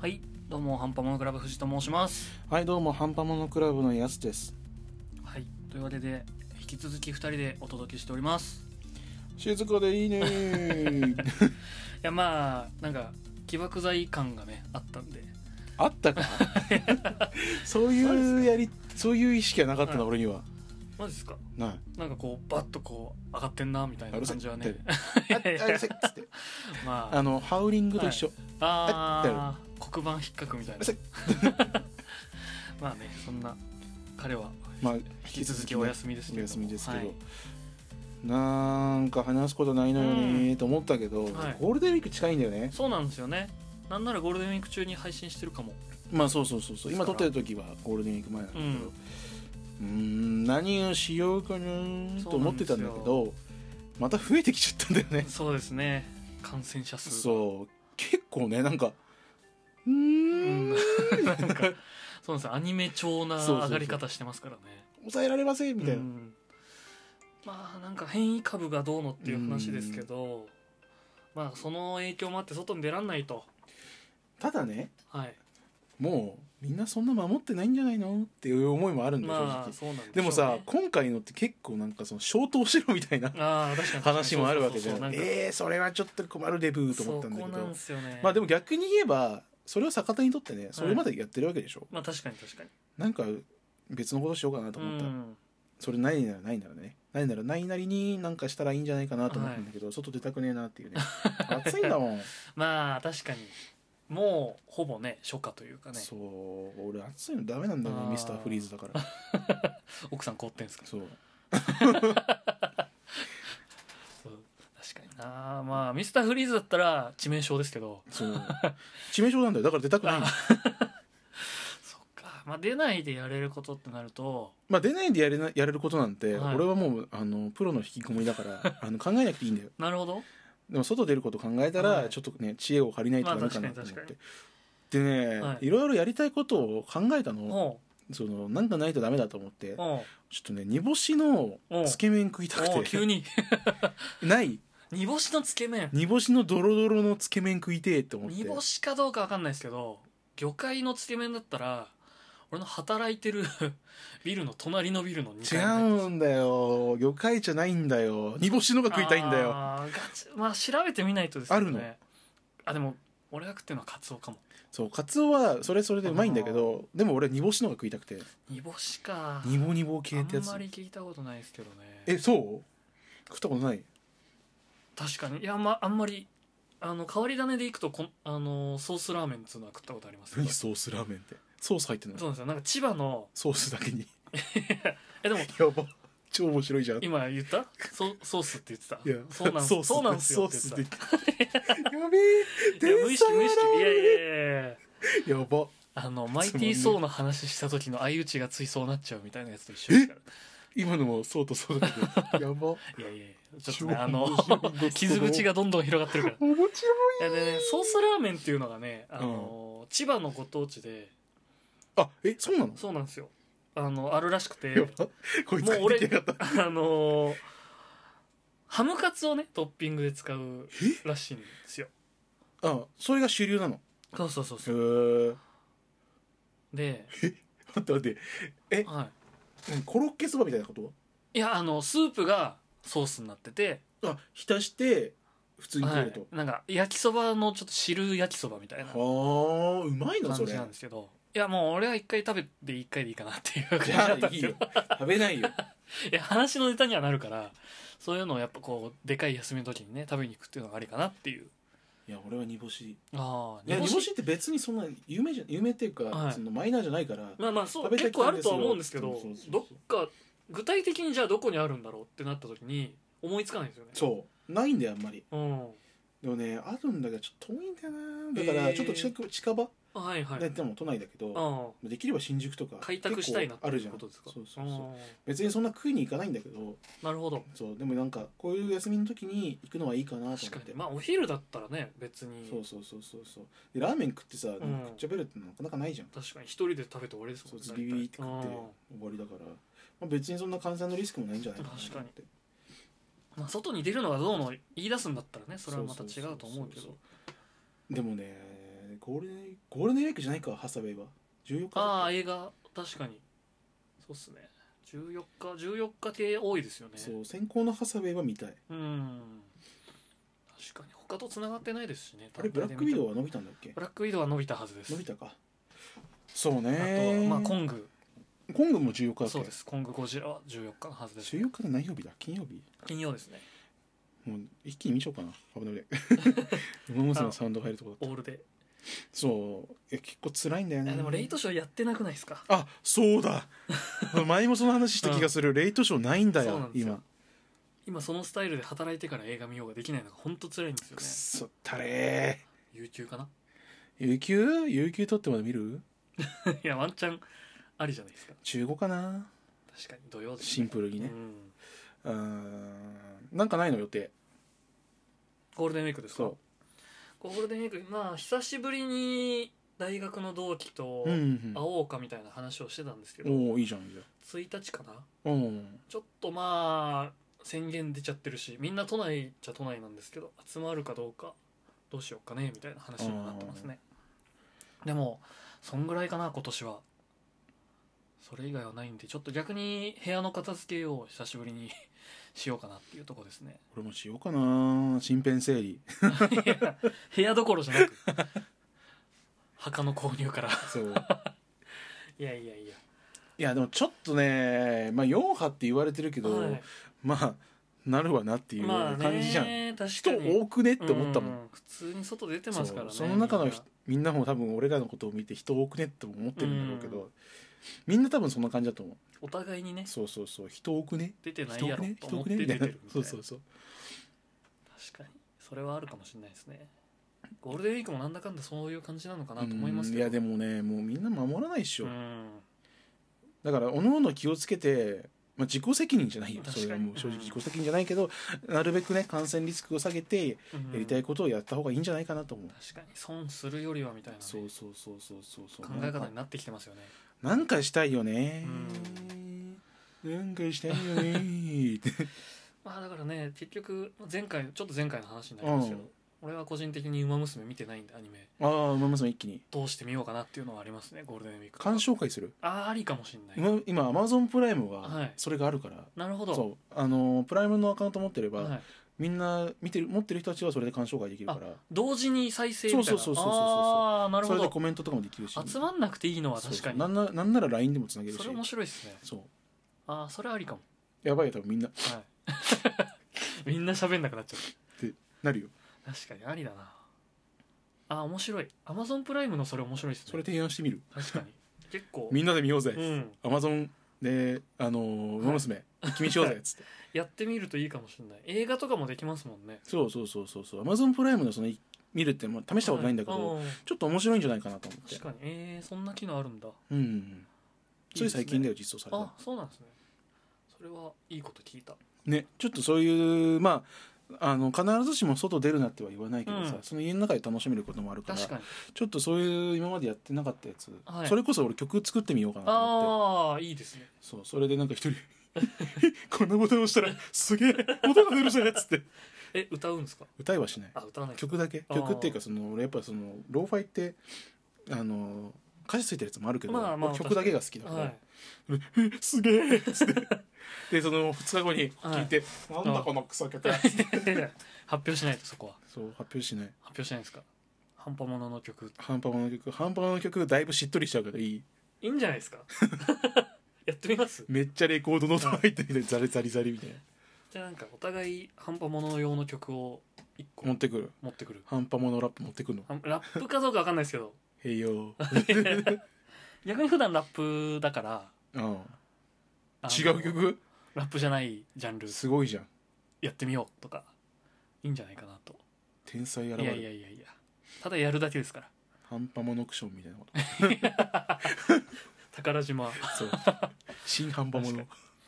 はい、どうもハンパモノクラブ藤と申します。 はい、どうもハンパモノクラブのやすです。 はい、というわけで引き続き2人でお届けしております。 静かでいいねいやまあなんか起爆剤感がねあったんで。 あったかそういう意識はなかったな、はい、俺には。 マジですか。 ない。 なんかこうバッとこう上がってんなみたいな感じはね。 まあハウリングと一緒、 はい、黒板引っかくみたいなまあね、そんな彼は引き続きお休みですけど、 お休みですけど、 はい、 なんか話すことないのよねと思ったけど、はい、ゴールデンウィーク近いんだよね。 そうなんですよね。なんならゴールデンウィーク中に配信してるかも。 まあそう今撮ってる時はゴールデンウィーク前なんだけど、何をしようかなと思ってたんだけど、また増えてきちゃったんだよね。 そうですね、感染者数が。 そう結構ね、なんかなんかそうです、アニメ調な上がり方してますからね。 抑えられませんみたいな。 まあなんか変異株がどうのっていう話ですけど、まあその影響もあって外に出らんないと。 ただね、 はい、 もうみんなそんな守ってないんじゃないのっていう思いもあるんだよ、 まあ、正直。そうなんでしょうね。でもさ、今回のって結構なんかその消灯しろみたいな話もあるわけじゃん。それはちょっと困るデブーと思ったんだけど、 そこなんですよね。 まあでも逆に言えばそれを逆手にとってね、それまでやってるわけでしょ、はい、 まあ確かになんか別のことしようかなと思った、それないならないならね、ないならないなりになんかしたらいいんじゃないかなと思ったんだけど、はい、外出たくねえなっていうね暑いんだもんまあ確かにもうほぼね初夏というかね。 そう、俺暑いのダメなんだよね、ミスターフリーズだから奥さん凍ってんすか。 そうそう確かにな。まあミスターフリーズだったら致命傷ですけど。そう致命傷なんだよ、だから出たくないのそっか。まあ出ないでやれることってなると、 まあ出ないでやれることなんて、はい、俺はもうプロの引きこもりだから考えなくていいんだよなるほど。 でも外出ること考えたら、はい、ちょっとね知恵を借りないとダメかなと思って、でね、はい、いろいろやりたいことを考えたの。そのなんかないとダメだと思って、ちょっとね煮干しのつけ麺食いたくて。 急にない煮干しのつけ麺、 煮干しのドロドロのつけ麺食いてって思って。 煮干しかどうか分かんないですけど、魚介のつけ麺だったら俺の働いてるビルの隣のビルの2階。 違うんだよ、魚介じゃないんだよ、煮干しのが食いたいんだよ。 まあ調べてみないとですね。 あるの。 でも俺が食ってるのはカツオかも。 そう、カツオはそれでうまいんだけど、でも俺煮干しのが食いたくて。 煮干しか。 煮干系ってやつ。 あんまり聞いたことないですけどね。 そう食ったことない。 確かに。いや、あんまり変わり種でいくとソースラーメンっていうのは食ったことあります。 何ソースラーメンって。ソース入ってんの。 そうなんですよ。なんか千葉のソースだけにでもやば、超面白いじゃん。 今言ったソースって言ってた。 いや、 そうなんですよって言ってた。 やべえ、 無意識。いややば。 マイティーソーの話した時の相打ちがついそうなっちゃうみたいなやつと一緒ですから。 今のもそうとそうだけどやば。 いやちょっとね傷口がどんどん広がってるから。 面白い。 でね、ソースラーメンっていうのがね、千葉のご当地で。 そうなの。 そうなんですよ。あるらしくて、 こいつもう俺ハムカツをねトッピングで使うらしいんですよ。 それが主流なの。 そうで、 待ってはい、 コロッケそばみたいなこと。 いやスープがソースになってて、 浸して普通に食べると、 なんか焼きそばのちょっと汁焼きそばみたいな。 うまいのそれ。 感じなんですけど、いやもう俺は1回食べて1回でいいかなっていう感じだだったんですよ。 食べないよいや話のネタにはなるから、そういうのをやっぱこうでかい休みの時にね食べに行くっていうのがありかなっていう。 いや俺は煮干し。煮干しって別にそんな有名っていうか、そのマイナーじゃないから。 まあそう結構あるとは思うんですけど、どっか具体的にじゃあどこにあるんだろうってなった時に思いつかないんですよね。 そうないんだよあんまり。でもねあるんだけどちょっと遠いんだよな。だからちょっと近場でも都内だけど、できれば新宿とか開拓したいなってあるじゃん。そう別にそんな食いに行かないんだけど。 なるほど。 そうでもなんかこういう休みの時に行くのはいいかなと思って。 確かに。まあお昼だったらね別に。 そうでラーメン食ってさ、食っちゃべるってなかなかないじゃん。 確かに一人で食べて終わりですもんね。 ビビって食って終わりだから、別にそんな感染のリスクもないんじゃないかな。 確かに。まあ外に出るのがどうの言い出すんだったらね、それはまた違うと思うけど。 でもねゴールデンウィークじゃないか、ハサウェイは14日。 ああ、映画確かにそうっすね。14日系多いですよね。 そう、先行のハサウェイは見たい。 確かに他と繋がってないですしね。 あれブラックウィドウは伸びたんだっけ。 ブラックウィドウは伸びたはずです。 伸びたか。そうね。 あとはまあコングも14日だっけ。 そうです。コングゴジラは14日のはずです。 14日で何曜日だ。金曜日。 金曜ですね。 もう一気に見ちゃおうかな。危ないで。馬娘のサウンドが入るとこだった。 オールで。 そう、結構辛いんだよね。 でもレイトショーやってなくないですか。 あ、そうだ。前もその話した気がする。レイトショーないんだよ今そのスタイルで働いてから映画見ようができないのが本当辛いんですよね。くそったれー。有給かな。 有給取ってまで見る。 いやワンチャンありじゃないですか。 中5かな。 確かに土曜です、ね、 シンプルにね。なんかないの予定。 ゴールデンウィークですか。ゴールデンウィーク、まあ久しぶりに大学の同期と会おうかみたいな話をしてたんですけど、 おお、いいじゃんいいじゃん。 1日かな。ちょっとまあ宣言出ちゃってるし、みんな都内っちゃ都内なんですけど、集まるかどうかどうしようかねみたいな話になってますね。でもそんぐらいかな今年は。それ以外はないんで、ちょっと逆に部屋の片付けを久しぶりにしようかなっていうところですね。 俺もしようかな、身辺整理。 いや部屋どころじゃなく墓の購入から。そういやいやでもちょっとね、まあ4派って言われてるけど、まあなるわなっていう感じじゃん。人多くねって思ったもん。 普通に外出てますからね。 その中のみんなも多分俺らのことを見て人多くねって思ってるんだろうけど、みんな多分そんな感じだと思う。 お互いにね。 そう人多くね、 出てないやろと思って出てるみたいな。 そう確かにそれはあるかもしれないですね。ゴールデンウィークもなんだかんだそういう感じなのかなと思いますけど。 いやでもね、もうみんな守らないっしょ。だからおのおの気をつけて、まあ、自己責任じゃないよ。それはもう正直自己責任じゃないけど、なるべくね感染リスクを下げてやりたいことをやった方がいいんじゃないかなと思う。 確かに損するよりはみたいな、ね、 そう考え方になってきてますよね。 なんかしたいよね。なんかしたいよね。 まあだからね、結局前回の話になりますけど、俺は個人的にウマ娘見てないんで、アニメ。 ウマ娘一気にどうしてみようかなっていうのはありますね。ゴールデンウィーク鑑賞会する。 ありかもしれない。 今 Amazon プライムはそれがあるから、 なるほど。 そうプライムのアカウント持ってれば、みんな持ってる人たちはそれで鑑賞会できるから、 同時に再生みたいな。 そうなるほど。それでコメントとかもできるし、 集まんなくていいのは確かに。 なんなら LINE でもつなげるし。 それ面白いですね。そうそれありかも。 やばいよ多分みんなみんな喋んなくなっちゃうってなるよ。 確かにありだな。面白い。 Amazon プライムのそれ面白いですね。 それ提案してみる。 確かに結構みんなで見ようぜ、Amazon でウマ娘一気見しようぜっつってやってみるといいかもしれない。映画とかもできますもんね。 そう Amazon プライムのその見るっても試したことないんだけど、ちょっと面白いんじゃないかなと思って。 確かにそんな機能あるんだ。 つい最近だよ実装された。 そうなんですね。それはいいこと聞いたね。ちょっとそういう必ずしも外出るなっては言わないけどさ、その家の中で楽しめることもあるから、ちょっとそういう今までやってなかったやつ、それこそ俺曲作ってみようかなと思って。 いいですね。 それでなんか一人こんなボタン押したらすげえ音が出るじゃんっつって歌うんですか。 歌いはしない。 歌わない。 曲だけ。曲っていうか俺やっぱローファイって歌詞ついてるやつもあるけど、曲だけが好きだから、すげえっつってでその2日後に聞いて、なんだこのクソ曲発表しないと。そこは発表しないですか。半端ものの曲だいぶしっとりしちゃうけどいいんじゃないですか。やってみます。 めっちゃレコードの音入ってみてザリザリザリみたいな。 じゃあなんかお互い半端もの用の曲を1個持ってくる。半端ものラップ持ってくるの。 ラップかどうか分かんないですけどへいよ逆に普段ラップだから違う曲、 ラップじゃないジャンルすごいじゃん。 やってみようとかいいんじゃないかなと。 天才現れる。 いやただやるだけですから。 半端ものクションみたいなこと宝島新半端もの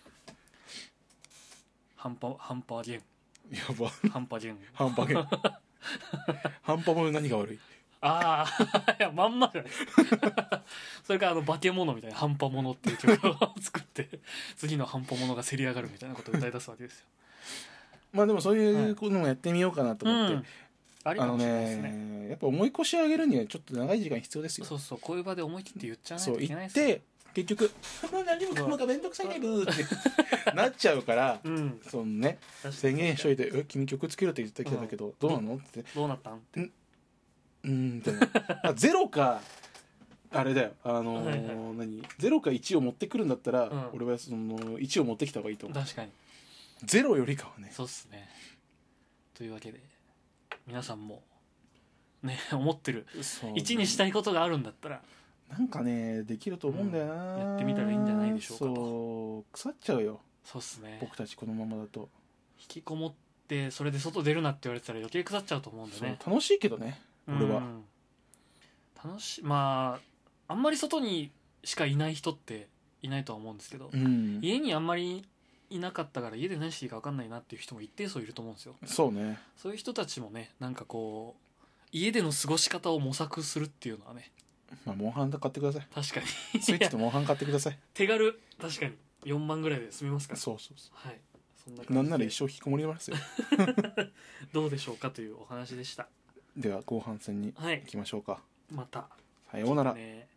半端ゲンやば半端ゲン半端もの何が悪い。 いやまんまじゃないそれから化け物みたいな半端ものっていう曲を作って次の半端ものがせり上がるみたいなことを歌い出すわけですよ。 まあでもそういうのもやってみようかなと思って、 ありかもしれないですね。 やっぱ重い腰上げるにはちょっと長い時間必要ですよ。 そうそう、こういう場で思い切って言っちゃわないといけないですよ。そう言って結局もう何もかもがめんどくさいねブーってなっちゃうから、 うん、 そのね宣言しといて「君曲つけるって言ってきたけど、どうなの?」ってどうなったんってってゼロかあれだよ何0か1を持ってくるんだったら、俺はその1を持ってきた方がいいと思う。 確かに 0よりかはね。 そうっすね。というわけで皆さんもね思ってる1にしたいことがあるんだったらなんかねできると思うんだよな、 やってみたらいいんじゃないでしょうかと。 そう腐っちゃうよ。 そうっすね。 僕たちこのままだと引きこもってそれで外出るなって言われてたら余計腐っちゃうと思うんでね。 楽しいけどね俺は、 楽しい。まああんまり外にしかいない人っていないとは思うんですけど、家にあんまりいなかったから家で何していいか分かんないなっていう人も一定数いると思うんですよ。 そうね。 そういう人たちもねなんかこう家での過ごし方を模索するっていうのはね、 まあモンハン買ってください。 確かにスイッチとモンハン買ってください。 手軽。確かに4万ぐらいで済みますから。 そうそうそう、 はい、そんな感じでなんなら一生引きこもりますよどうでしょうかというお話でした。 では後半戦に行きましょうか。 またさようなら。